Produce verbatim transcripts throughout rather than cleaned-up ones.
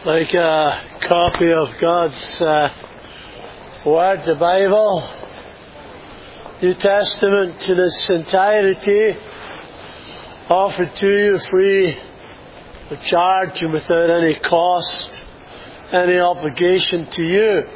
like a copy of God's uh, Word, the Bible, New Testament in its entirety, offered to you free of charge and without any cost, any obligation to you.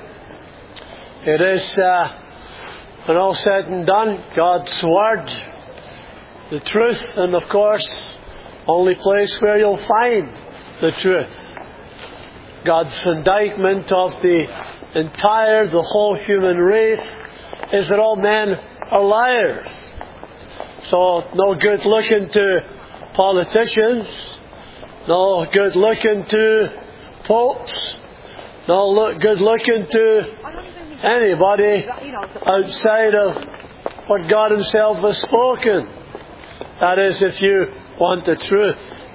It is, uh, when all said and done, God's Word, the truth, and of course, only place where you'll find the truth. God's indictment of the entire, the whole human race, is that all men are liars. So, no good looking to politicians, no good looking to popes, no look good looking to anybody outside of what God Himself has spoken. That is, if you want the truth.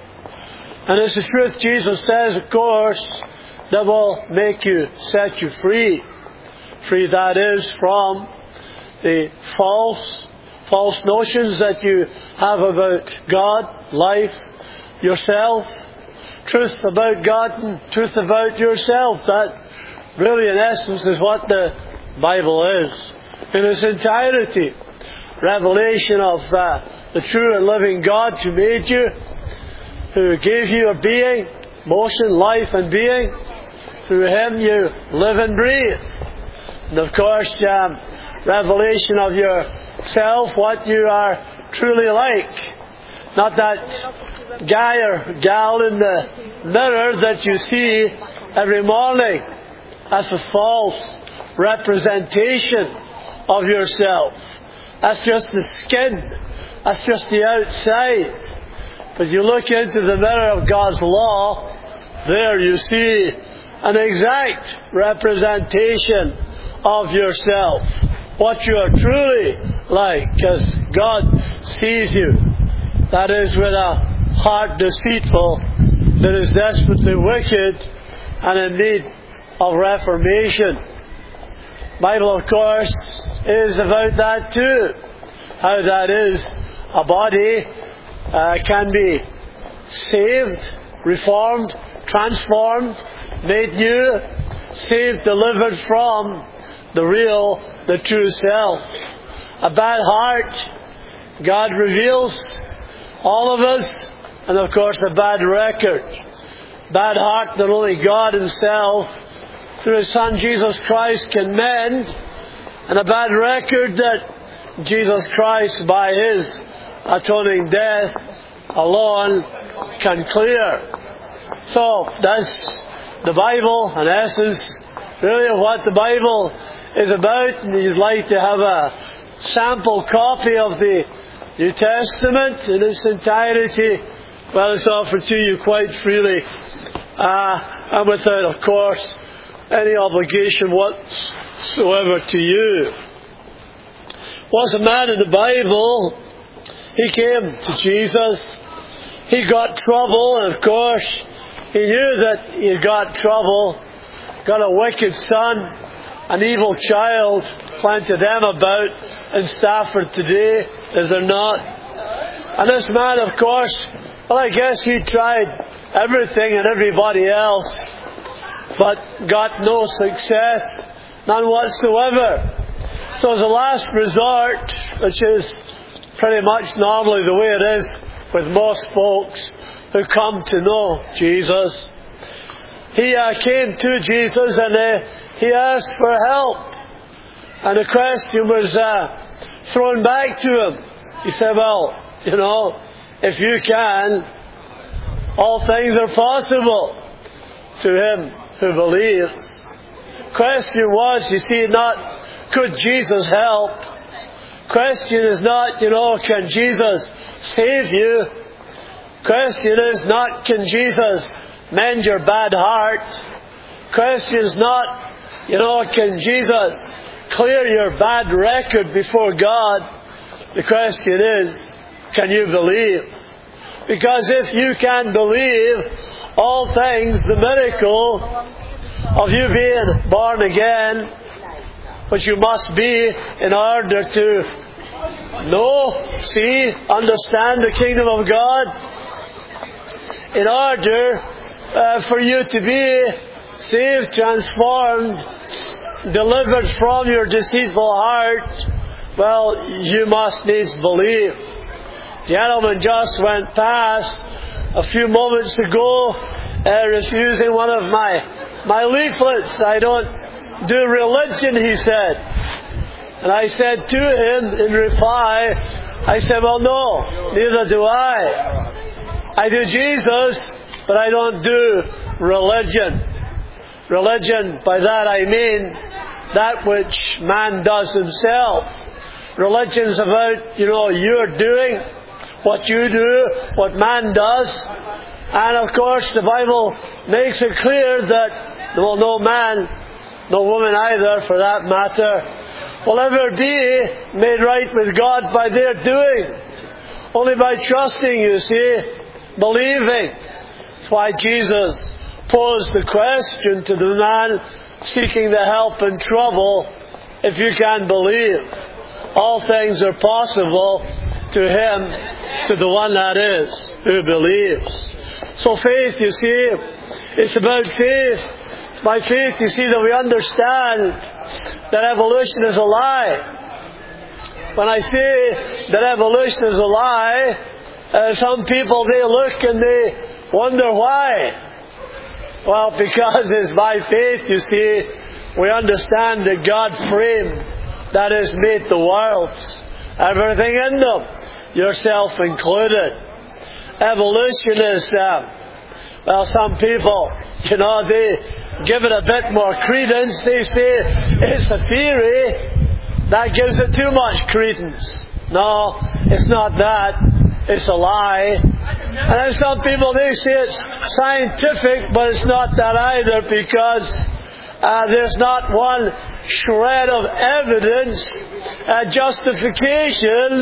And it's the truth, Jesus says, of course, that will make you, set you free. Free, that is, from the false, false notions that you have about God, life, yourself, truth about God and truth about yourself. That really, in essence, is what the Bible is in its entirety. Revelation of uh, the true and living God who made you, who gave you a being, motion, life and being. Through Him you live and breathe. And of course, um, revelation of yourself, what you are truly like. Not that guy or gal in the mirror that you see every morning. That's a false representation of yourself. That's just the skin. That's just the outside. But you look into the mirror of God's law, there you see an exact representation of yourself. What you are truly like, because God sees you. That is, with a heart deceitful, that is desperately wicked and in need of reformation. Bible, of course, is about that too. How that is, a body uh, can be saved, reformed, transformed, made new, saved, delivered from the real, the true self. A bad heart, God reveals all of us, and of course a bad record. Bad heart that only God Himself, through His Son Jesus Christ, can mend, and a bad record that Jesus Christ, by His atoning death alone, can clear. So, that's the Bible, in essence, really what the Bible is about. And you'd like to have a sample copy of the New Testament in its entirety, well, it's offered to you quite freely, uh, and without, of course, any obligation whatsoever to you. Was a man in the Bible. He came to Jesus. He got trouble, and of course, he knew that he got trouble. Got a wicked son, an evil child, plenty of them about in Stafford today, is there not? And this man, of course, well, I guess he tried everything and everybody else, but got no success, none whatsoever. So as a last resort, which is pretty much normally the way it is with most folks who come to know Jesus, he uh, came to Jesus and uh, he asked for help. And the question was uh, thrown back to him. He said, well, you know, if you can, all things are possible to him who believes. Question was, you see, not could Jesus help? Question is not, you know, can Jesus save you? Question is not, can Jesus mend your bad heart? Question is not, you know, can Jesus clear your bad record before God? The question is, can you believe? Because if you can believe, all things, the miracle of you being born again, which you must be in order to know, see, understand the kingdom of God, in order uh, for you to be saved, transformed, delivered from your deceitful heart, well, you must needs believe. Gentleman just went past a few moments ago, uh, refusing one of my my leaflets. I don't do religion, he said. And I said to him in reply, I said, well, no, neither do I. I do Jesus, but I don't do religion. Religion, by that I mean that which man does himself. Religion's about, you know, you're doing what you do, what man does. And of course the Bible makes it clear that, well, no man, no woman either for that matter, will ever be made right with God by their doing. Only by trusting, you see, believing. That's why Jesus posed the question to the man seeking the help in trouble, if you can believe. All things are possible to him, to the one that is, who believes. So faith, you see, it's about faith. It's by faith, you see, that we understand that evolution is a lie. When I say that evolution is a lie, uh, some people, they look and they wonder why. Well, because it's by faith, you see, we understand that God framed, that is, made the worlds, everything in them, yourself included. Evolution is, uh, well, some people, you know, they give it a bit more credence. They say it's a theory that gives it too much credence. No, it's not that. It's a lie. And then some people, they say it's scientific, but it's not that either, because uh, there's not one shred of evidence, uh, justification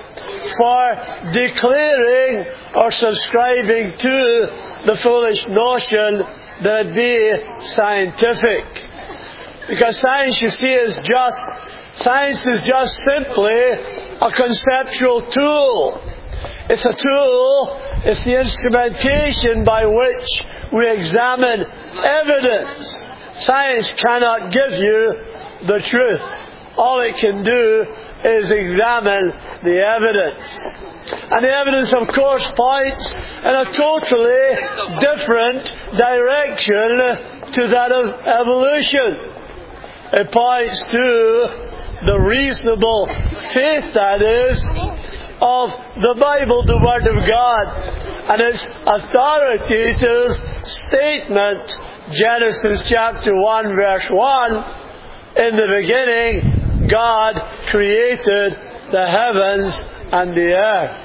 for declaring or subscribing to the foolish notion that it be scientific. Because science, you see, is just, science is just simply a conceptual tool. It's a tool, it's the instrumentation by which we examine evidence. Science cannot give you the truth. All it can do is examine the evidence. And the evidence, of course, points in a totally different direction to that of evolution. It points to the reasonable faith, that is, of the Bible, the Word of God, and its authoritative statement. Genesis chapter one, verse one, in the beginning, God created the heavens and the earth.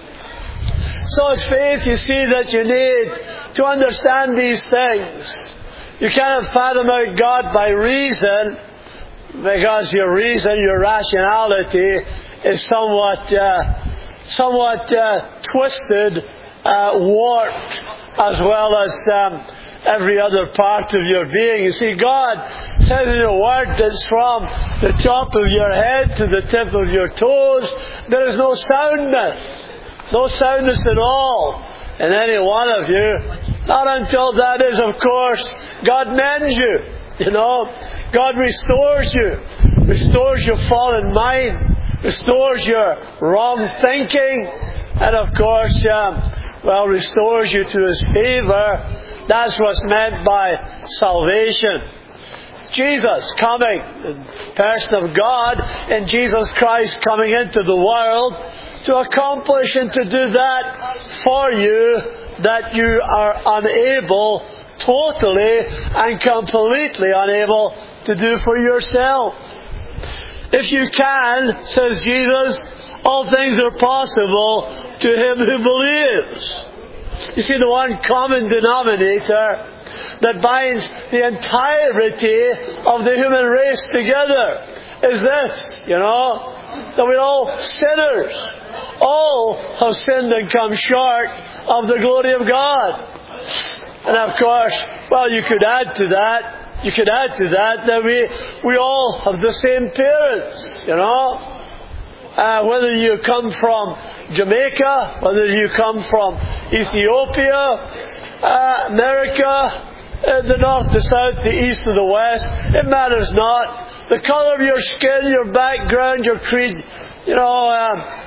So it's faith, you see, that you need to understand these things. You cannot fathom out God by reason, because your reason, your rationality is somewhat, uh, somewhat uh, twisted, uh, warped, as well as um, every other part of your being. You see, God says in a word that's from the top of your head to the tip of your toes, there is no soundness. No soundness at all in any one of you. Not until that is, of course, God mends you. You know, God restores you. Restores your fallen mind. Restores your wrong thinking. And of course, um, well, restores you to His favour. That's what's meant by salvation. Jesus coming, in the person of God, and Jesus Christ coming into the world to accomplish and to do that for you that you are unable, totally and completely unable to do for yourself. If you can, says Jesus, all things are possible to him who believes. You see, the one common denominator that binds the entirety of the human race together is this, you know, that we're all sinners. All have sinned and come short of the glory of God. And of course, well, you could add to that, you could add to that that we, we all have the same parents, you know. Uh, whether you come from Jamaica, whether you come from Ethiopia, uh, America, uh, the north, the south, the east, or the west. It matters not. The colour of your skin, your background, your creed, you know, uh,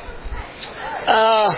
uh,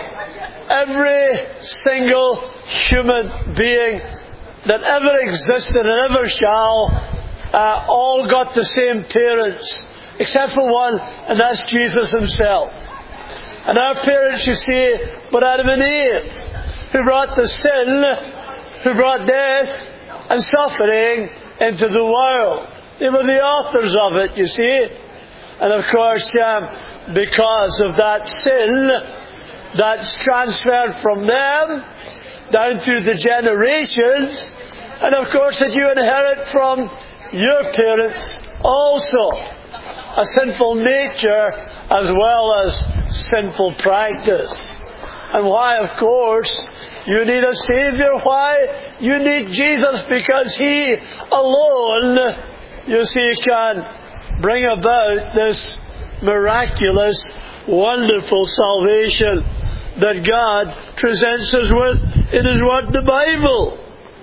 every single human being that ever existed and ever shall, uh, all got the same parents, except for one, and that's Jesus himself. And our parents, you see, were Adam and Eve, who brought the sin, who brought death and suffering into the world. They were the authors of it, you see. And of course, um, because of that sin that's transferred from them down through the generations, and of course that you inherit from your parents also, a sinful nature as well as sinful practice. And why, of course, you need a Saviour. Why? You need Jesus, because He alone, you see, can bring about this miraculous, wonderful salvation that God presents us with in His Word, the Bible.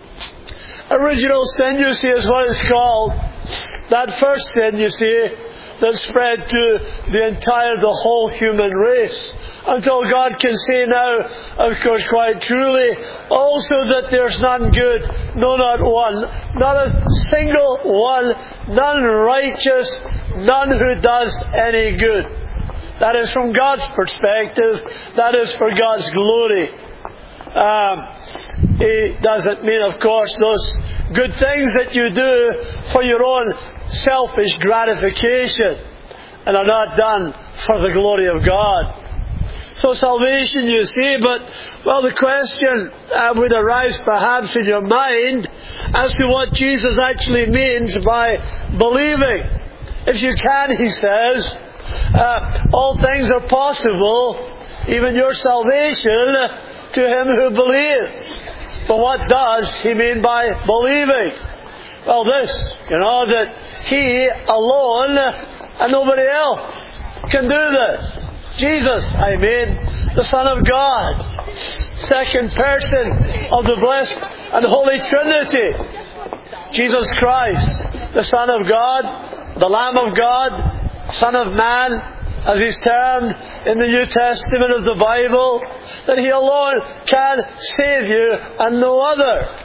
Original sin, you see, is what it's called. That first sin, you see, that spread to the entire, the whole human race. Until God can say now, of course, quite truly, also that there's none good, no, not one, not a single one, none righteous, none who does any good. That is from God's perspective. That is for God's glory. Um, it doesn't mean, of course, those good things that you do for your own selfish gratification and are not done for the glory of God. So salvation, you see, but, well, the question uh, would arise perhaps in your mind as to what Jesus actually means by believing. If you can, he says, uh, all things are possible, even your salvation, to him who believes. But what does he mean by believing? Well, this, you know, that he alone and nobody else can do this. Jesus, I mean, the Son of God, second person of the blessed and holy Trinity. Jesus Christ, the Son of God, the Lamb of God, Son of Man, as He's termed in the New Testament of the Bible, that He alone can save you and no other.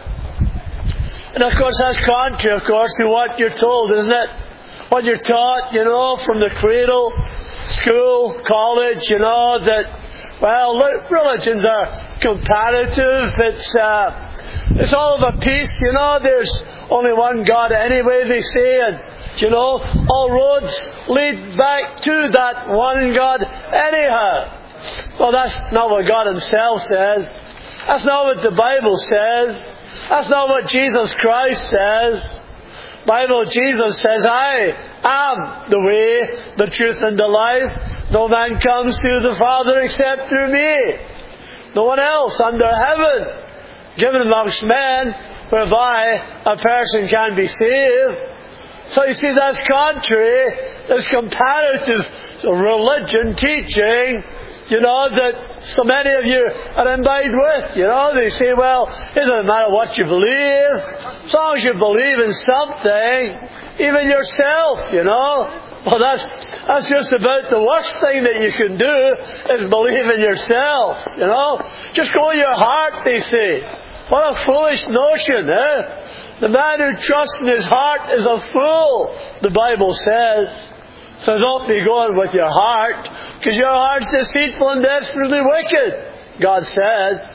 And of course that's contrary, of course, to what you're told, isn't it? What you're taught, you know, from the cradle, school, college, you know, that, well, religions are comparative. It's, uh, it's all of a piece, you know. There's only one God anyway, they say, and, you know, all roads lead back to that one God anyhow. Well, that's not what God Himself says. That's not what the Bible says. That's not what Jesus Christ says. Bible, Jesus says, I am the way, the truth, and the life. No man comes to the Father except through me. No one else under heaven given amongst men whereby a person can be saved. So you see, that's contrary. There's comparative religion teaching, you know, that so many of you are imbibed with. You know, they say, well, it doesn't matter what you believe, as long as you believe in something, even yourself, you know. Well, that's that's just about the worst thing that you can do, is believe in yourself, you know. Just go with your heart, they say. What a foolish notion, eh? The man who trusts in his heart is a fool, the Bible says. So don't be going with your heart, because your heart's deceitful and desperately wicked, God says.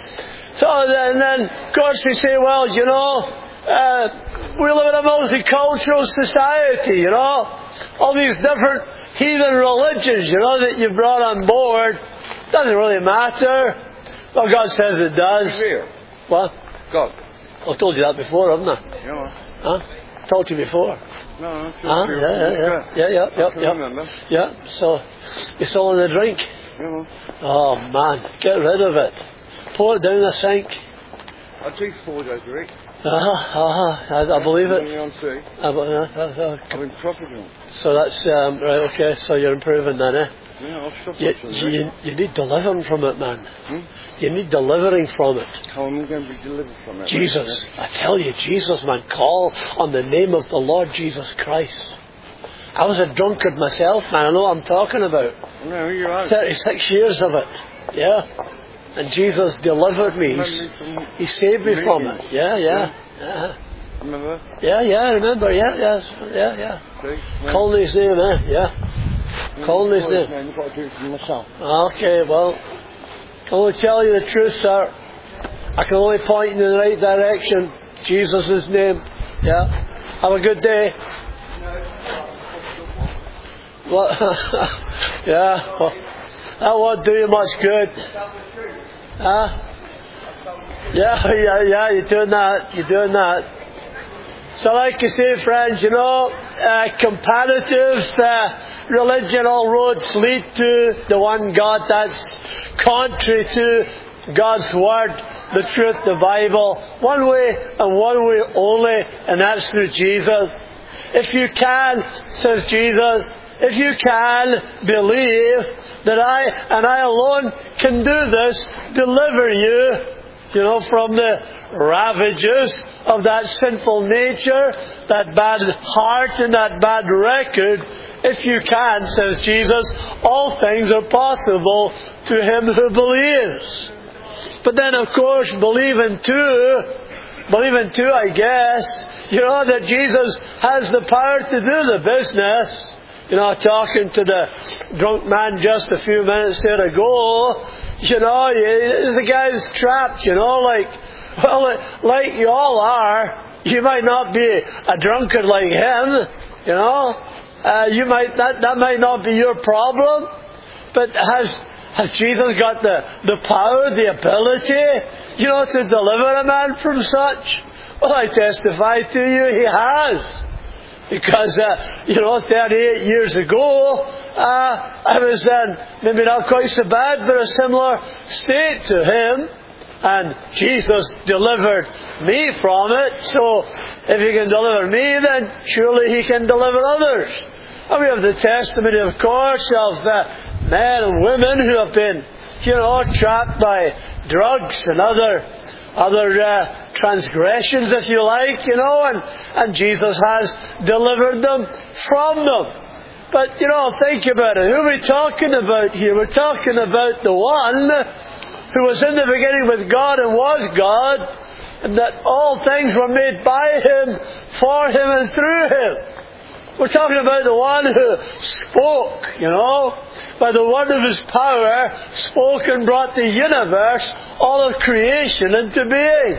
So then, then of course, we say, well, you know, uh, we live in a multicultural society, you know. All these different heathen religions, you know, that you've brought on board. Doesn't really matter. Well, God says it does. What? God. I've told you that before, haven't I? Yeah. Huh? Told you before. No, no. Huh? Yeah, yeah, yeah. Yeah, yeah, yeah. I yeah. remember. Yeah, so you're still in the drink? Yeah. Oh, man, get rid of it. Pour it down the sink. I drink four days a week. Uh-huh, uh-huh, I, I believe it. On sea. I, uh, uh, uh, I've been profiting. so that's, um, right, okay, so you're improving then, eh? Yeah, I'll stop You, watching you, you need delivering from it, man. Hmm? You need delivering from it. How am I going to be delivered from it? Jesus, I tell you, Jesus, man, call on the name of the Lord Jesus Christ. I was a drunkard myself, man. I know what I'm talking about. No, you're right. thirty-six years of it. Yeah. And Jesus delivered me. He, he saved me from it. Yeah, yeah. Yeah. Remember? Yeah, yeah, I remember. Yeah, yeah, yeah, yeah. See? Calling his name, eh? Yeah. Calling his name. You've got to do it for myself. Okay, well, can only tell you the truth, sir. I can only point you in the right direction. Jesus' name. Yeah. Have a good day. Well, yeah. Well, that won't do you much good. Huh? Yeah, yeah, yeah. You're doing that. You're doing that. So, like you say, friends, you know, uh, comparative uh, religion, all roads lead to the one God that's contrary to God's Word, the truth, the Bible. One way and one way only, and that's through Jesus. If you can, says Jesus, if you can believe that I and I alone can do this, deliver you, you know, from the ravages of that sinful nature, that bad heart and that bad record. If you can, says Jesus, all things are possible to him who believes. But then, of course, believing too, believing too, I guess, you know, that Jesus has the power to do the business. You know, talking to the drunk man just a few minutes there ago, you know, the guy's trapped, you know, like, well, like you all are. You might not be a drunkard like him, you know. Uh, you might that that might not be your problem, but has has Jesus got the the power, the ability, you know, to deliver a man from such? Well, I testify to you, he has. Because, uh, you know, thirty-eight years ago, uh, I was in, maybe not quite so bad, but a similar state to him. And Jesus delivered me from it. So, if he can deliver me, then surely he can deliver others. And we have the testimony, of course, of uh, men and women who have been, you know, trapped by drugs and other Other uh, transgressions, if you like, you know, and, and Jesus has delivered them from them. But, you know, think about it. Who are we talking about here? We're talking about the one who was in the beginning with God and was God, and that all things were made by Him, for Him, and through Him. We're talking about the one who spoke, you know, by the word of His power, spoke and brought the universe, all of creation, into being.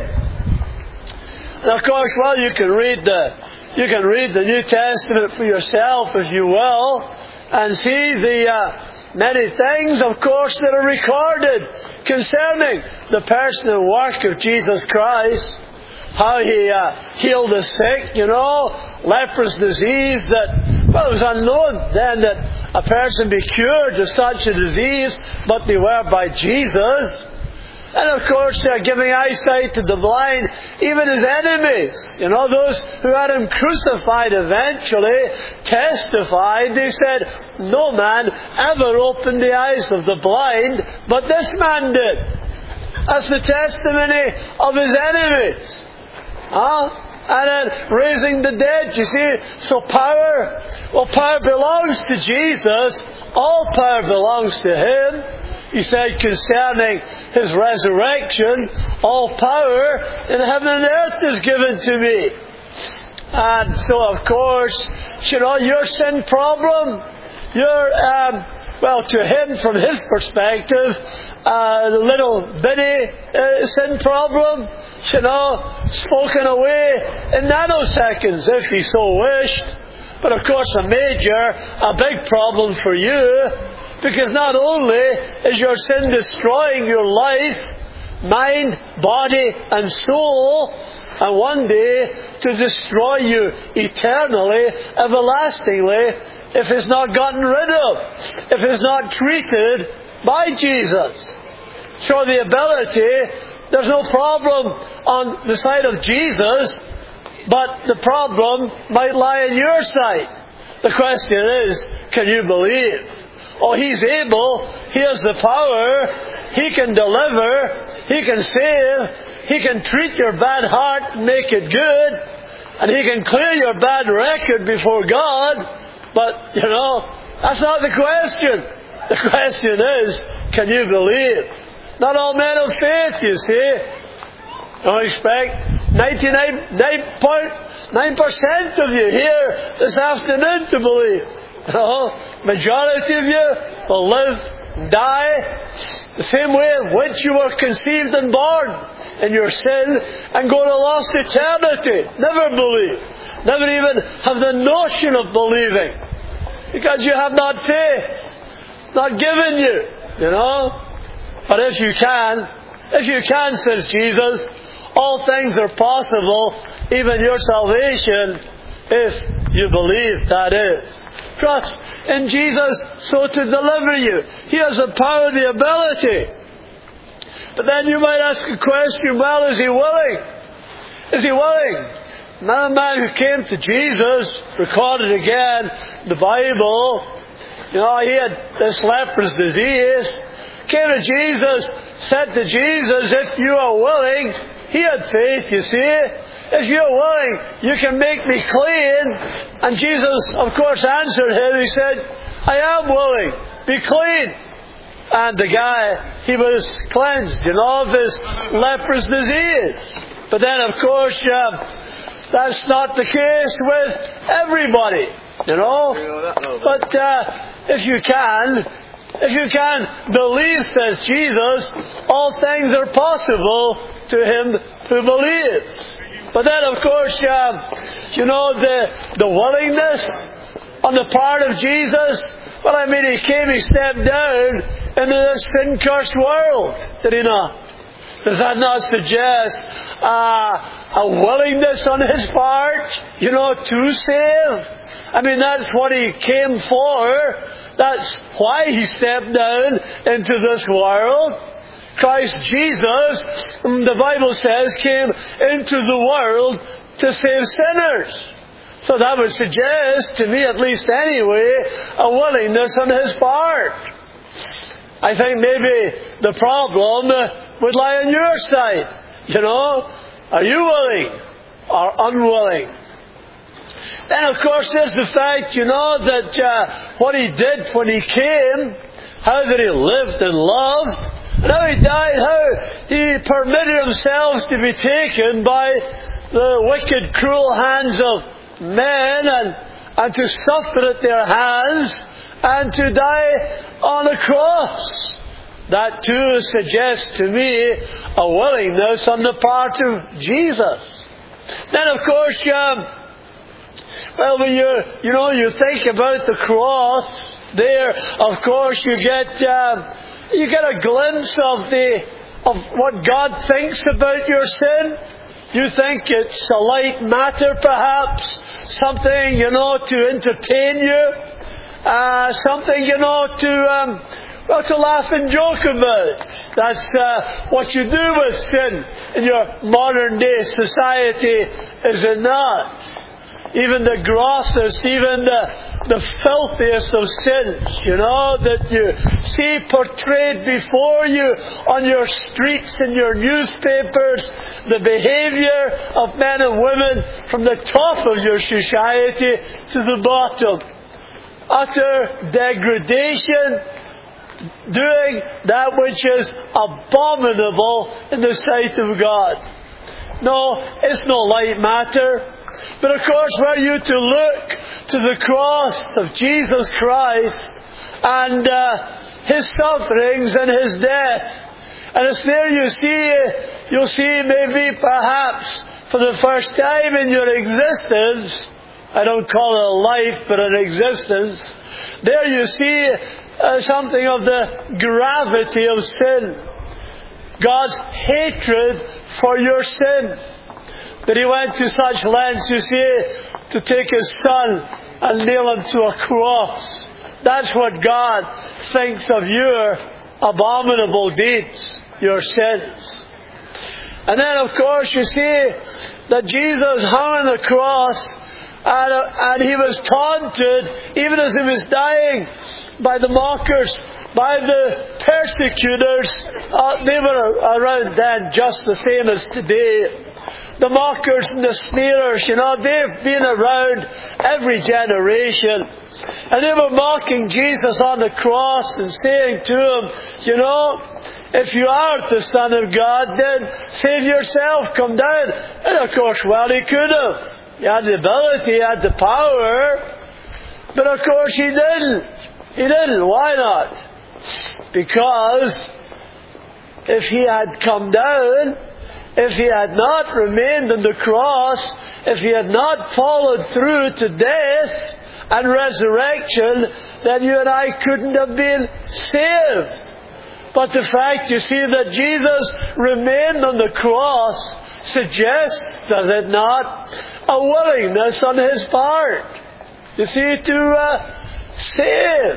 And of course, well, you can read the you can read the New Testament for yourself, if you will, and see the uh, many things, of course, that are recorded concerning the person and work of Jesus Christ. How He uh, healed the sick, you know, leprous disease that, well, it was unknown then that a person be cured of such a disease, but they were by Jesus. And of course, they're giving eyesight to the blind, even His enemies. You know, those who had Him crucified eventually testified, they said, no man ever opened the eyes of the blind, but this man did. That's the testimony of His enemies. Huh? And then raising the dead, you see. So power, well, power belongs to Jesus. All power belongs to Him. He said concerning His resurrection, all power in heaven and earth is given to me. And so, of course, you know, your sin problem, your, um, well, to Him, from His perspective, a uh, little bitty uh, sin problem, you know, spoken away in nanoseconds, if He so wished. But of course, a major, a big problem for you, because not only is your sin destroying your life, mind, body, and soul, and one day to destroy you eternally, everlastingly, if it's not gotten rid of, if it's not treated by Jesus. So the ability, there's no problem on the side of Jesus, but the problem might lie on your side. The question is, can you believe? Oh, He's able. He has the power. He can deliver. He can save. He can treat your bad heart and make it good. And He can clear your bad record before God. But, you know, that's not the question. The question is, can you believe? Not all men of faith, you see. Don't expect ninety-nine point nine percent of you here this afternoon to believe. You know, majority of you will live and die the same way in which you were conceived and born in your sin and go to lost eternity. Never believe. Never even have the notion of believing. Because you have not faith. Not given you. You know. But if you can, if you can, says Jesus, all things are possible, even your salvation, if you believe, that is. Trust in Jesus so to deliver you. He has the power, the ability. But then you might ask a question, well, is He willing? Is He willing? Another man who came to Jesus, recorded again in the Bible, you know, he had this leprous disease, came to Jesus, said to Jesus, if you are willing, he had faith, you see. If you're willing, you can make me clean. And Jesus, of course, answered him. He said, I am willing. Be clean. And the guy, he was cleansed, you know, of his leprous disease. But then, of course, uh, that's not the case with everybody, you know. But uh, if you can, if you can believe, says Jesus, all things are possible to him who believes. But then, of course, uh, you know, the the willingness on the part of Jesus. Well, I mean, He came, He stepped down into this sin-cursed world, did He not? Does that not suggest uh, a willingness on His part, you know, to save? I mean, that's what He came for. That's why He stepped down into this world. Christ Jesus, the Bible says, came into the world to save sinners. So that would suggest, to me at least anyway, a willingness on His part. I think maybe the problem would lie on your side. You know, are you willing or unwilling? Then, of course, there's the fact, you know, that uh, what He did when He came, how that He lived and loved, and how He died, how He permitted Himself to be taken by the wicked, cruel hands of men and, and to suffer at their hands and to die on a cross. That too suggests to me a willingness on the part of Jesus. Then, of course, um, well, when you you know you think about the cross, there, of course, you get um, you get a glimpse of the of what God thinks about your sin. You think it's a light matter, perhaps, something, you know, to entertain you, uh, something, you know, to um, well, to laugh and joke about. That's uh, what you do with sin in your modern day society, is it not? Even the grossest, even the, the filthiest of sins, you know, that you see portrayed before you on your streets and your newspapers, the behavior of men and women from the top of your society to the bottom. Utter degradation, doing that which is abominable in the sight of God. No, it's no light matter. But of course, were you to look to the cross of Jesus Christ and uh, His sufferings and His death, and it's there you see, you'll see maybe perhaps for the first time in your existence, I don't call it a life, but an existence, there you see uh, something of the gravity of sin. God's hatred for your sin. That He went to such lengths, you see, to take His Son and nail Him to a cross. That's what God thinks of your abominable deeds, your sins. And then, of course, you see that Jesus hung on the cross And, uh, and he was taunted, even as he was dying, by the mockers, by the persecutors. Uh, they were around then just the same as today. The mockers and the sneerers, you know, they've been around every generation. And they were mocking Jesus on the cross and saying to him, you know, if you are the Son of God, then save yourself, come down. And of course, well, he could have. He had the ability, he had the power. But of course he didn't. He didn't. Why not? Because if he had come down, if he had not remained on the cross, if he had not followed through to death and resurrection, then you and I couldn't have been saved. But the fact, you see, that Jesus remained on the cross suggests, does it not, a willingness on his part, you see, to uh, save.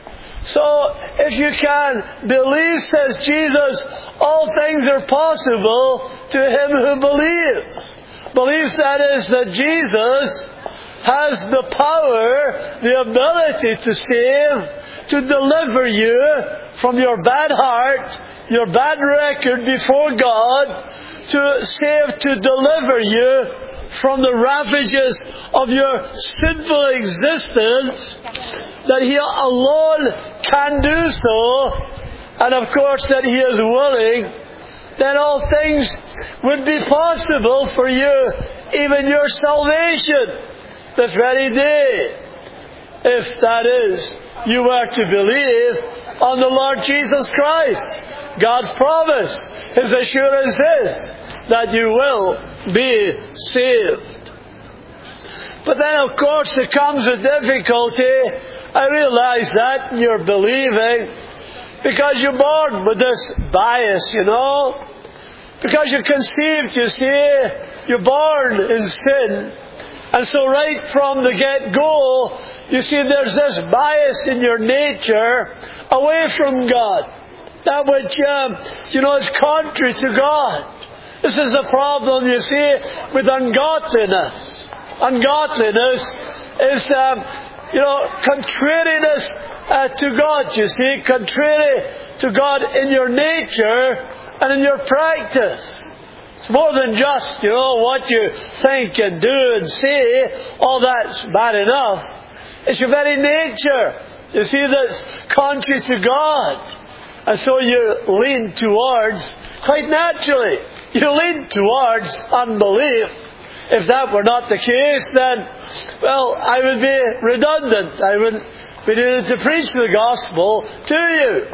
So, if you can believe, says Jesus, all things are possible to him who believes. Belief, that is, that Jesus has the power, the ability to save, to deliver you from your bad heart, your bad record before God, to save, to deliver you from the ravages of your sinful existence, that he alone can do so, and of course that he is willing, then all things would be possible for you, even your salvation, this very day, if that is, you were to believe on the Lord Jesus Christ. God's promise, his assurance is that you will be saved. But then, of course, there comes a difficulty. I realize that in your believing, because you're born with this bias, you know. Because you're conceived, you see, you're born in sin. And so right from the get-go, you see, there's this bias in your nature away from God. That which, um, you know, is contrary to God. This is the problem, you see, with ungodliness. Ungodliness is, um, you know, contrariness uh, to God, you see. Contrary to God in your nature and in your practice. It's more than just, you know, what you think and do and say. All that's bad enough. It's your very nature, you see, that's contrary to God. And so you lean towards, quite naturally, you lean towards unbelief. If that were not the case, then, well, I would be redundant. I wouldn't be needed to preach the gospel to you.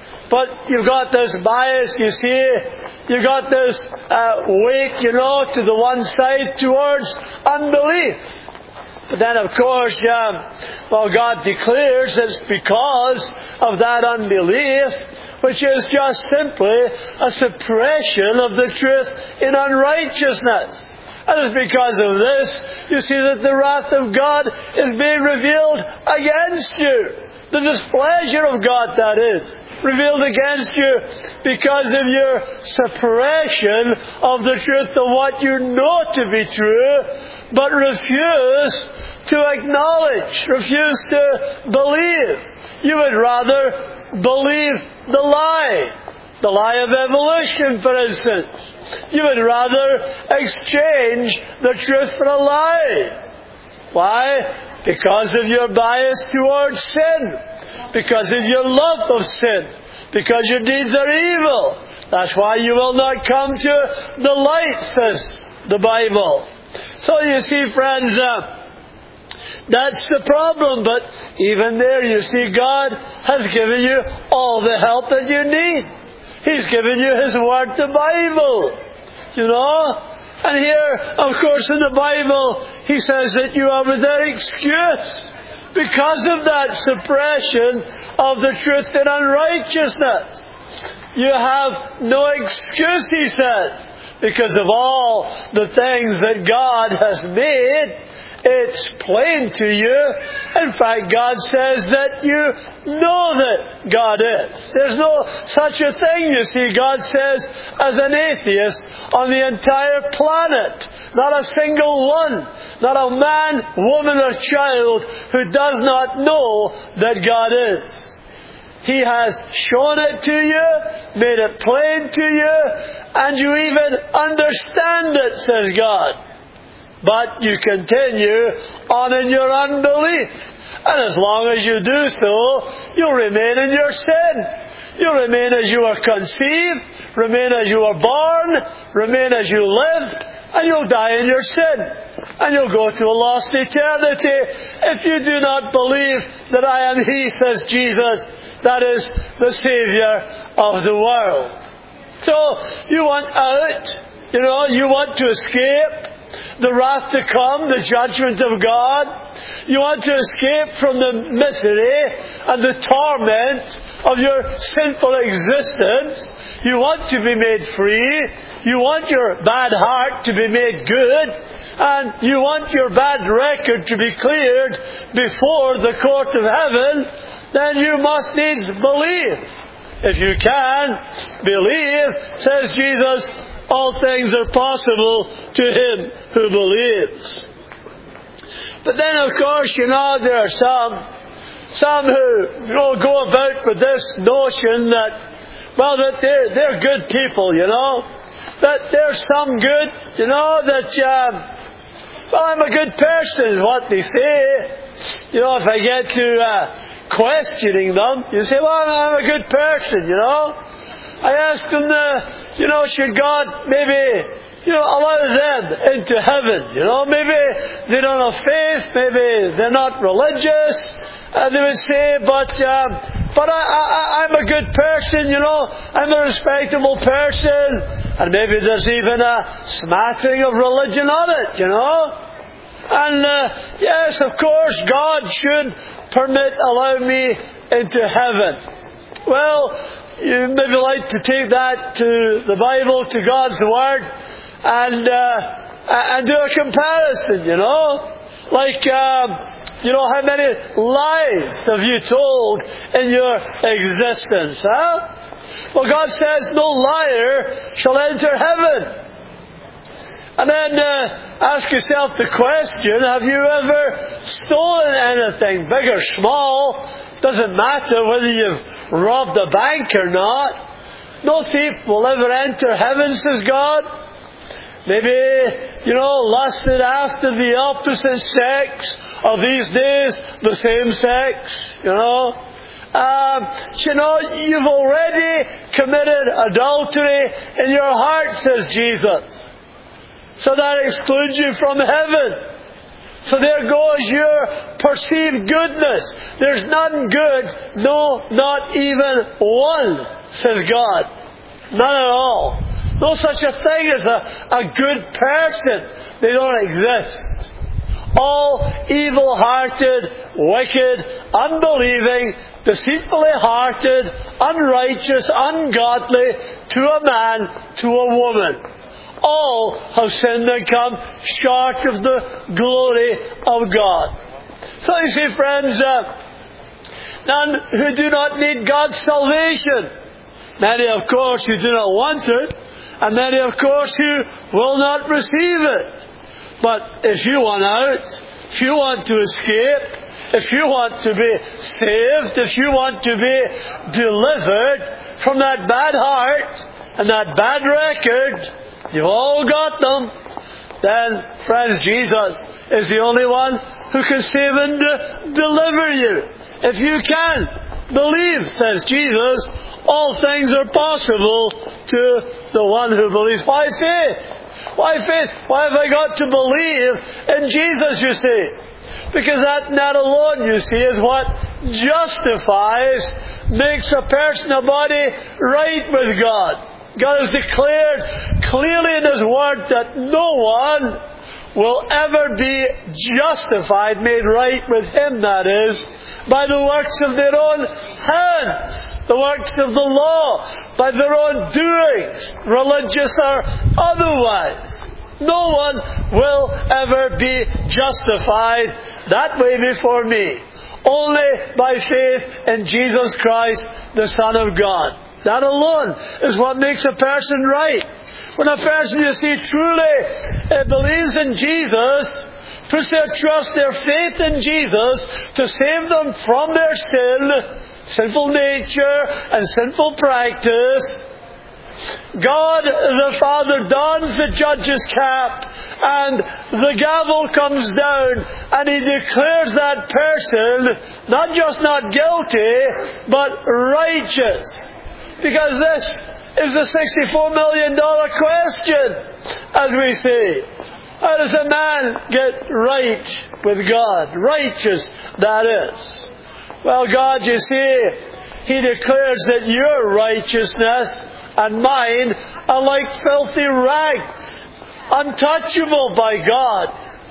But you've got this bias, you see. You've got this uh, weight, you know, to the one side towards unbelief. But then, of course, um, well, God declares it's because of that unbelief, which is just simply a suppression of the truth in unrighteousness. And it's because of this, you see, that the wrath of God is being revealed against you. The displeasure of God, that is, revealed against you because of your suppression of the truth of what you know to be true, but refuse to acknowledge, refuse to believe. You would rather believe the lie. The lie of evolution, for instance. You would rather exchange the truth for a lie. Why? Because of your bias towards sin. Because of your love of sin. Because your deeds are evil. That's why you will not come to the light, says the Bible. So you see, friends, uh, that's the problem. But even there, you see, God has given you all the help that you need. He's given you His Word, the Bible. You know? And here, of course, in the Bible, He says that you are without excuse because of that suppression of the truth in unrighteousness. You have no excuse, He says, because of all the things that God has made It's plain to you. In fact, God says that you know that God is. There's no such a thing, you see, God says, as an atheist on the entire planet. Not a single one. Not a man, woman, or child who does not know that God is. He has shown it to you, made it plain to you, and you even understand it, says God. But you continue on in your unbelief. And as long as you do so, you'll remain in your sin. You'll remain as you were conceived, remain as you were born, remain as you lived, and you'll die in your sin. And you'll go to a lost eternity if you do not believe that I am He, says Jesus, that is the Saviour of the world. So, you want out, you know, you want to escape the wrath to come, the judgment of God. You want to escape from the misery and the torment of your sinful existence. You want to be made free. You want your bad heart to be made good. And you want your bad record to be cleared before the court of heaven. Then you must needs believe. If you can believe, says Jesus, all things are possible to him who believes. But then, of course, you know, there are some, some who, you know, go about with this notion that, well, that they're, they're good people, you know. That there's some good, you know, that, um, well, I'm a good person, is what they say. You know, if I get to uh, questioning them, you say, well, I'm a good person, you know. I ask them, uh, you know, should God maybe, you know, allow them into heaven? You know, maybe they don't have faith, maybe they're not religious. And they would say, but um, but I, I, I'm a good person, you know, I'm a respectable person. And maybe there's even a smattering of religion on it, you know. And uh, yes, of course, God should permit, allow me into heaven. Well, you maybe like to take that to the Bible, to God's Word, and uh, and do a comparison, you know. Like, um, you know, how many lies have you told in your existence, huh? Well, God says no liar shall enter heaven. And then uh, ask yourself the question, have you ever stolen anything, big or small? Doesn't matter whether you've robbed a bank or not. No thief will ever enter heaven, says God. Maybe, you know, lusted after the opposite sex, or these days, the same sex, you know. Um, you know, you've already committed adultery in your heart, says Jesus. So that excludes you from heaven. So there goes your perceived goodness. There's none good, no, not even one, says God. None at all. No such a thing as a, a good person. They don't exist. All evil-hearted, wicked, unbelieving, deceitfully hearted, unrighteous, ungodly, to a man, to a woman. All have sinned and come short of the glory of God. So you see, friends, uh, none who do not need God's salvation. Many, of course, who do not want it, and many, of course, who will not receive it. But if you want out, if you want to escape, if you want to be saved, if you want to be delivered from that bad heart and that bad record, you've all got them, then, friends, Jesus is the only one who can save and de- deliver you. If you can believe, says Jesus, all things are possible to the one who believes. Why faith? Why faith? Why have I got to believe in Jesus, you see? Because that, that alone, you see, is what justifies, makes a person, a body, right with God. God has declared clearly in His Word that no one will ever be justified, made right with Him, that is, by the works of their own hands, the works of the law, by their own doings, religious or otherwise. No one will ever be justified that way before me. Only by faith in Jesus Christ, the Son of God. That alone is what makes a person right. When a person, you see, truly uh, believes in Jesus, puts their trust, their faith in Jesus to save them from their sin, sinful nature and sinful practice, God the Father dons the judge's cap, and the gavel comes down, and He declares that person not just not guilty, but righteous. Because this is the sixty-four million dollars question, as we say. How does a man get right with God? Righteous, that is. Well, God, you see, He declares that your righteousness and mine are like filthy rags, untouchable by God,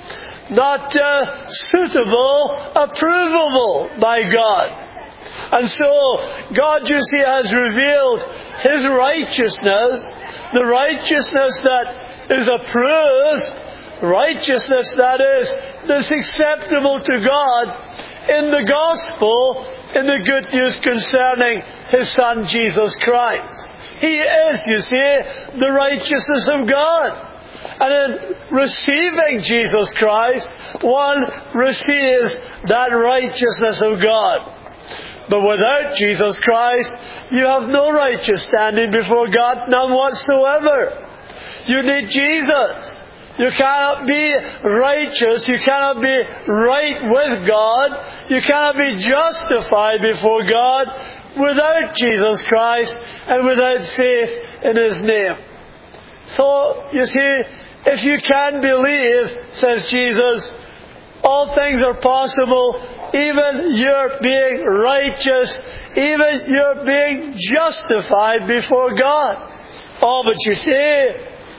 not uh, suitable, approvable by God. And so, God, you see, has revealed His righteousness, the righteousness that is approved, righteousness that is, that's acceptable to God in the gospel, in the good news concerning His Son, Jesus Christ. He is, you see, the righteousness of God. And in receiving Jesus Christ, one receives that righteousness of God. But without Jesus Christ, you have no righteous standing before God, none whatsoever. You need Jesus. You cannot be righteous. You cannot be right with God. You cannot be justified before God without Jesus Christ and without faith in His name. So, you see, if you can believe, says Jesus, all things are possible, even your being righteous, even your being justified before God. Oh, but you see,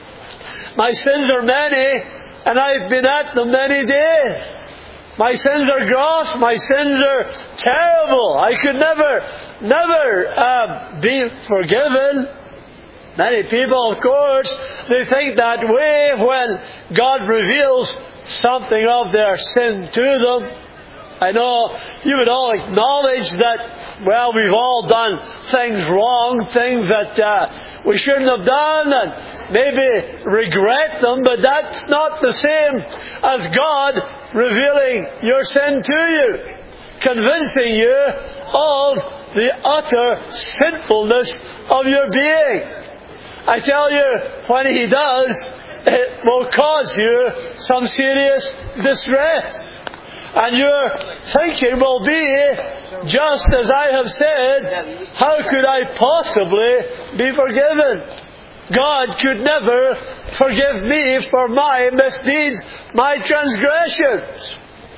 my sins are many, and I've been at them many days. My sins are gross, my sins are terrible. I could never, never uh, be forgiven. Many people, of course, they think that way when God reveals something of their sin to them. I know you would all acknowledge that, well, we've all done things wrong, things that uh, we shouldn't have done, and maybe regret them, but that's not the same as God revealing your sin to you, convincing you of the utter sinfulness of your being. I tell you, when He does, it will cause you some serious distress. And your thinking will be, just as I have said, how could I possibly be forgiven? God could never forgive me for my misdeeds, my transgressions.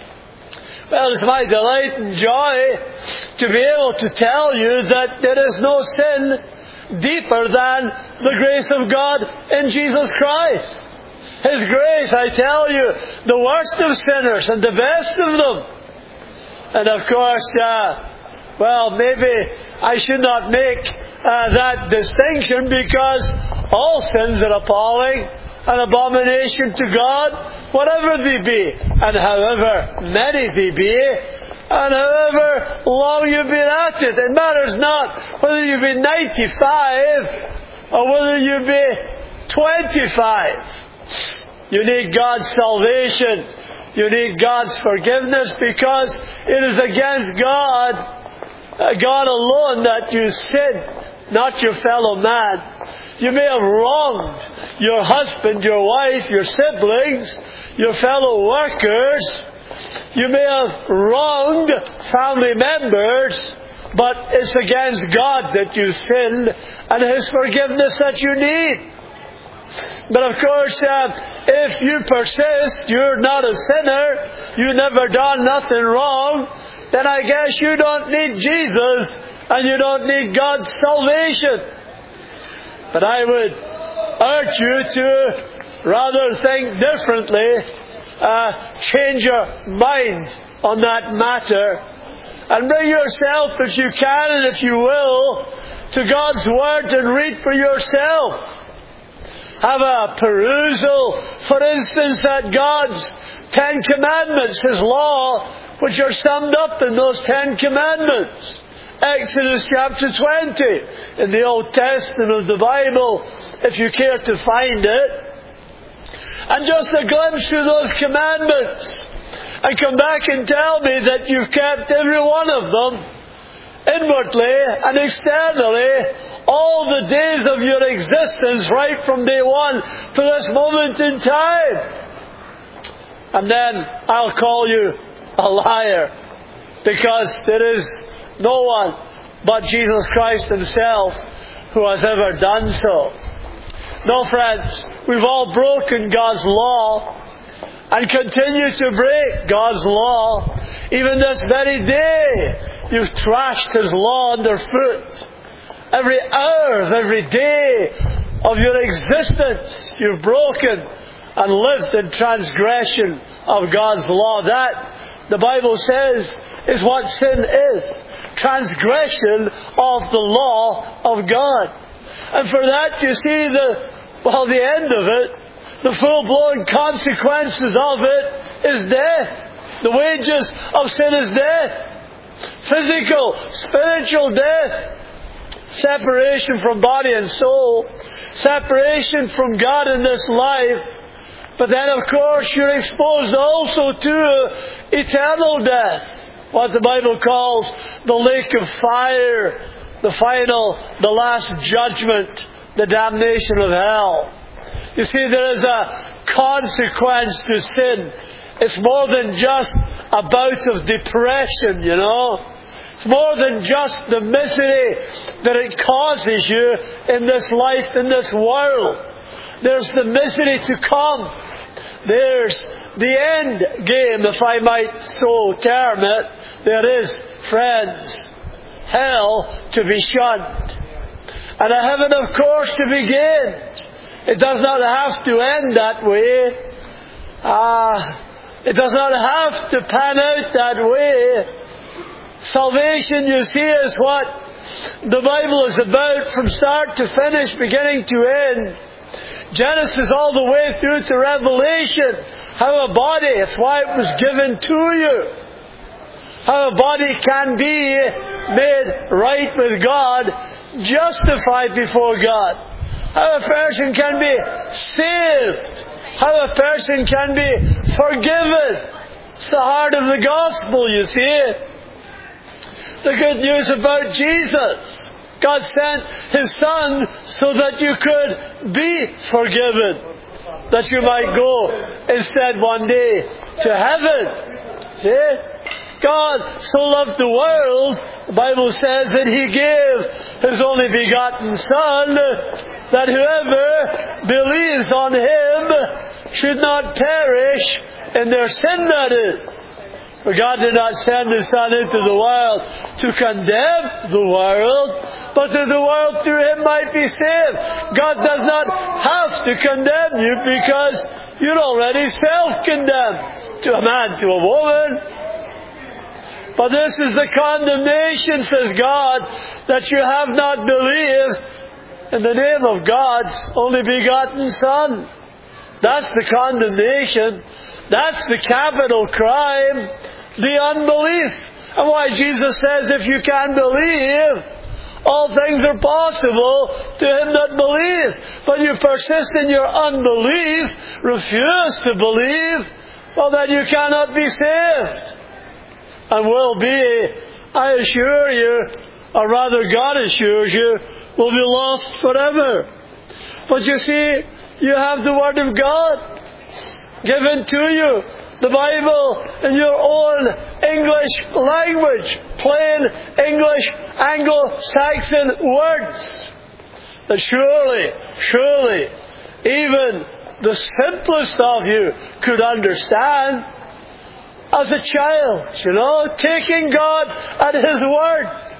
Well, it's my delight and joy to be able to tell you that there is no sin deeper than the grace of God in Jesus Christ. His grace, I tell you, the worst of sinners and the best of them. And of course, uh, well, maybe I should not make uh, that distinction, because all sins are appalling, an abomination to God, whatever they be, and however many they be, and however long you've been at it. It matters not whether you be ninety-five or whether you be twenty-five. You need God's salvation. You need God's forgiveness, because it is against God, uh, God alone, that you sin, not your fellow man. You may have wronged your husband, your wife, your siblings, your fellow workers. You may have wronged family members, but it's against God that you sinned, and His forgiveness that you need. But of course, uh, if you persist, you're not a sinner, you never done nothing wrong, then I guess you don't need Jesus, and you don't need God's salvation. But I would urge you to rather think differently, uh, change your mind on that matter, and bring yourself, if you can and if you will, to God's Word and read for yourself. have a perusal, for instance, at God's Ten Commandments, His law, which are summed up in those Ten Commandments. Exodus chapter twenty in the Old Testament of the Bible, if you care to find it. And just a glimpse through those commandments. And come back and tell me that you've kept every one of them, inwardly and externally, all the days of your existence, right from day one to this moment in time. And then I'll call you a liar, because there is no one but Jesus Christ Himself who has ever done so. No, friends, we've all broken God's law and continue to break God's law. Even this very day, you've trashed His law underfoot. Every hour of every day of your existence, you've broken and lived in transgression of God's law. That, the Bible says, is what sin is. Transgression of the law of God. And for that, you see the, well, the end of it, the full-blown consequences of it is death. The wages of sin is death. Physical, spiritual death. Separation from body and soul. Separation from God in this life. But then, of course, you're exposed also to eternal death. What the Bible calls the lake of fire. The final, the last judgment. The damnation of hell. You see, there is a consequence to sin. It's more than just a bout of depression, you know. It's more than just the misery that it causes you in this life, in this world. There's the misery to come. There's the end game, if I might so term it. There is, friends, hell to be shunned. And a heaven, of course, to be gained. It does not have to end that way. Ah, it does not have to pan out that way. Salvation, you see, is what the Bible is about from start to finish, beginning to end. Genesis all the way through to Revelation. How a body, it's why it was given to you. How a body can be made right with God, justified before God. How a person can be saved. How a person can be forgiven. It's the heart of the gospel, you see. The good news about Jesus. God sent His Son so that you could be forgiven. That you might go instead one day to heaven. See? God so loved the world, the Bible says, that He gave His only begotten Son, that whoever believes on Him should not perish in their sin, that is. For God did not send His Son into the world to condemn the world, but that the world through Him might be saved. God does not have to condemn you, because you're already self-condemned, to a man, to a woman. But this is the condemnation, says God, that you have not believed in the name of God's only begotten Son. That's the condemnation. That's the capital crime, the unbelief. And why Jesus says, if you can believe, all things are possible to him that believes. But you persist in your unbelief, refuse to believe, well, then you cannot be saved. And will be, I assure you, or rather God assures you, will be lost forever. But you see, you have the Word of God given to you, the Bible in your own English language, plain English Anglo-Saxon words, that surely, surely, even the simplest of you could understand. As a child, you know, taking God at His word.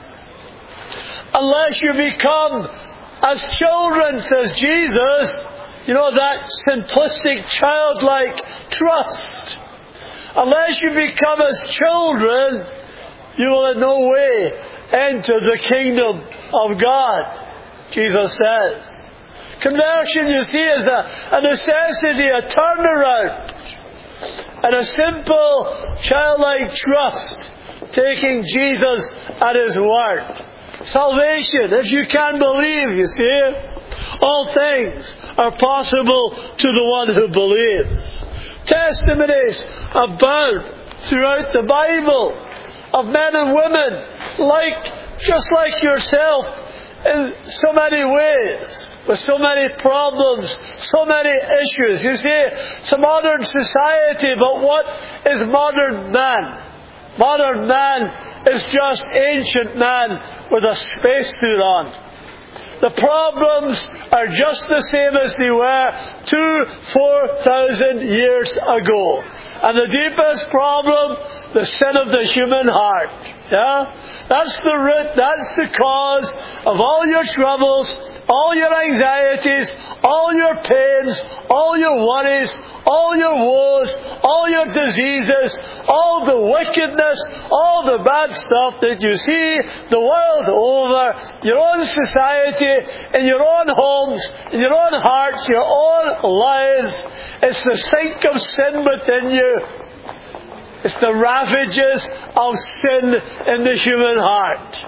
Unless you become as children, says Jesus, you know, that simplistic, childlike trust. Unless you become as children, you will in no way enter the kingdom of God, Jesus says. Conversion, you see, is a, a necessity, a turnaround, and a simple, childlike trust, taking Jesus at His word. Salvation, if you can believe, you see, all things are possible to the one who believes. Testimonies abound throughout the Bible of men and women like, just like yourself, in so many ways, with so many problems, so many issues. You see, it's a modern society, but what is modern man? Modern man is just ancient man with a spacesuit on. The problems are just the same as they were two, four thousand years ago. And the deepest problem, the sin of the human heart. Yeah? That's the root, that's the cause of all your troubles, all your anxieties, all your pains, all your worries, all your woes, all your diseases, all the wickedness, all the bad stuff that you see the world over, your own society, in your own homes, in your own hearts, your own lives. It's the sink of sin within you. It's the ravages of sin in the human heart.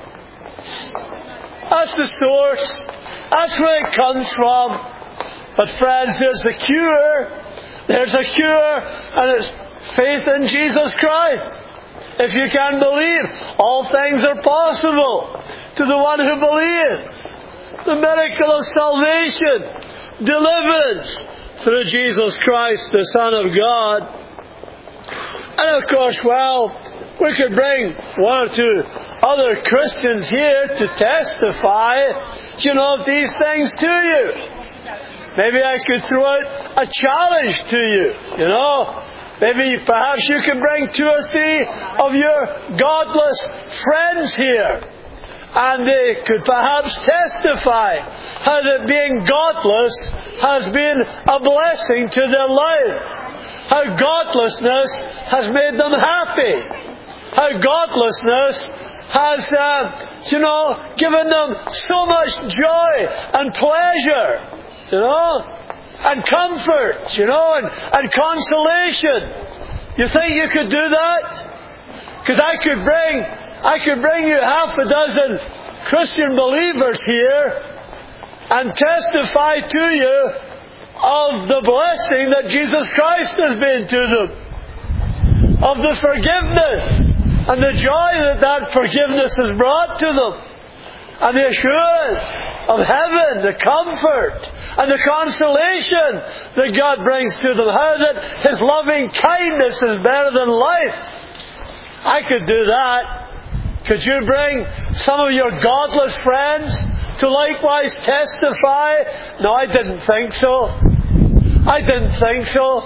That's the source. That's where it comes from. But friends, there's a cure. There's a cure, and it's faith in Jesus Christ. If you can believe, all things are possible to the one who believes. The miracle of salvation, deliverance through Jesus Christ, the Son of God. And of course, well, we could bring one or two other Christians here to testify, you know, of these things to you. Maybe I could throw out a challenge to you, you know. Maybe perhaps you could bring two or three of your godless friends here, and they could perhaps testify how that being godless has been a blessing to their life. How godlessness has made them happy. How godlessness has, uh, you know, given them so much joy and pleasure, you know, and comfort, you know, and, and consolation. You think you could do that? Because I could bring, I could bring you half a dozen Christian believers here and testify to you of the blessing that Jesus Christ has been to them, of the forgiveness and the joy that that forgiveness has brought to them, and the assurance of heaven, the comfort and the consolation that God brings to them, how that His loving kindness is better than life. I could do that. Could you bring some of your godless friends to likewise testify? No, I didn't think so. I didn't think so.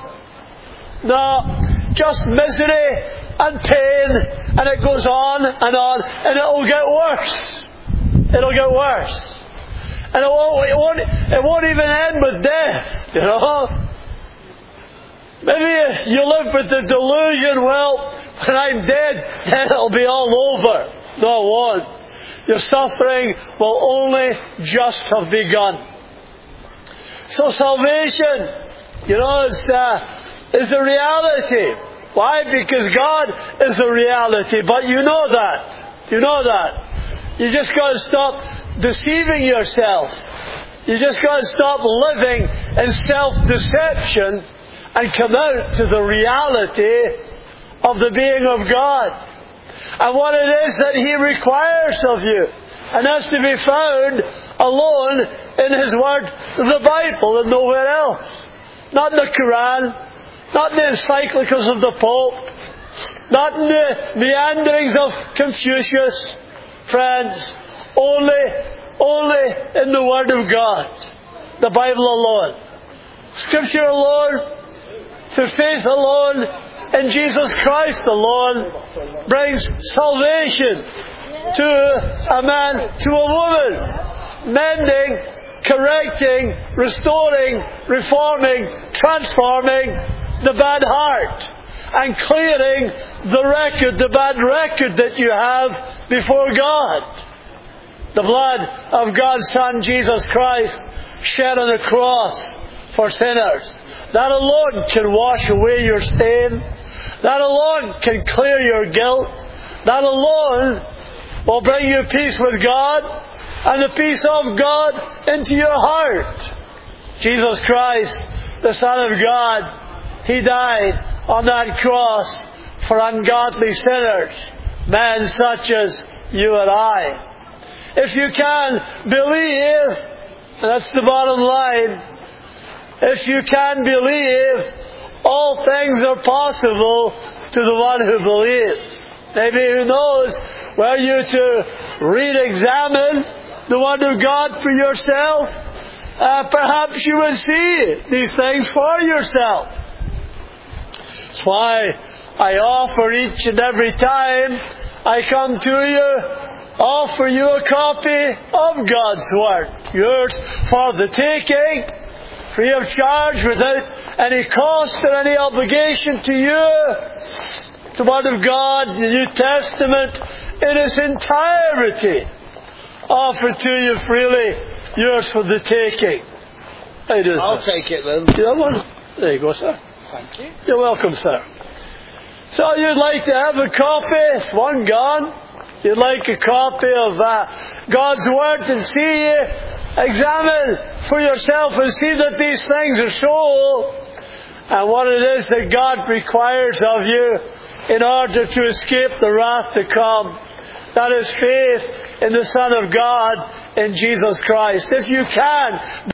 No, just misery and pain, and it goes on and on, and it'll get worse. It'll get worse. And it won't, it won't, it won't even end with death, you know. Maybe you live with the delusion, well, when I'm dead, then it'll be all over. No, it won't. Your suffering will only just have begun. So salvation, you know, is, uh, is a reality. Why? Because God is a reality. But you know that. You know that. You just got to stop deceiving yourself. You just got to stop living in self-deception and come out to the reality of the being of God and what it is that He requires of you. And that's to be found alone in His Word, the Bible, and nowhere else. Not in the Quran, not in the encyclicals of the Pope, not in the meanderings of Confucius. Friends, only, only in the Word of God, the Bible alone, Scripture alone, through faith alone, in Jesus Christ alone, brings salvation to a man, to a woman, mending, correcting, restoring, reforming, transforming the bad heart, and clearing the record, the bad record that you have before God. The blood of God's Son, Jesus Christ, shed on the cross for sinners. That alone can wash away your stain. That alone can clear your guilt. That alone will bring you peace with God and the peace of God into your heart. Jesus Christ, the Son of God, He died on that cross for ungodly sinners, men such as you and I. If you can believe, and that's the bottom line, if you can believe, all things are possible to the one who believes. Maybe who knows, were you to re-examine the Word of God for yourself, uh, perhaps you would see these things for yourself. That's why I offer each and every time I come to you, offer you a copy of God's Word. Yours for the taking, free of charge, without any cost or any obligation to you. The Word of God, the New Testament, in its entirety, offered to you freely, yours for the taking. How do you do, I'll sir? take it then. You have one? There you go, sir. Thank you. You're welcome, sir. So you'd like to have a copy, one gone. You'd like a copy of uh, God's Word and see, uh, examine for yourself and see that these things are so, and what it is that God requires of you in order to escape the wrath to come. That is faith in the Son of God, in Jesus Christ. If you can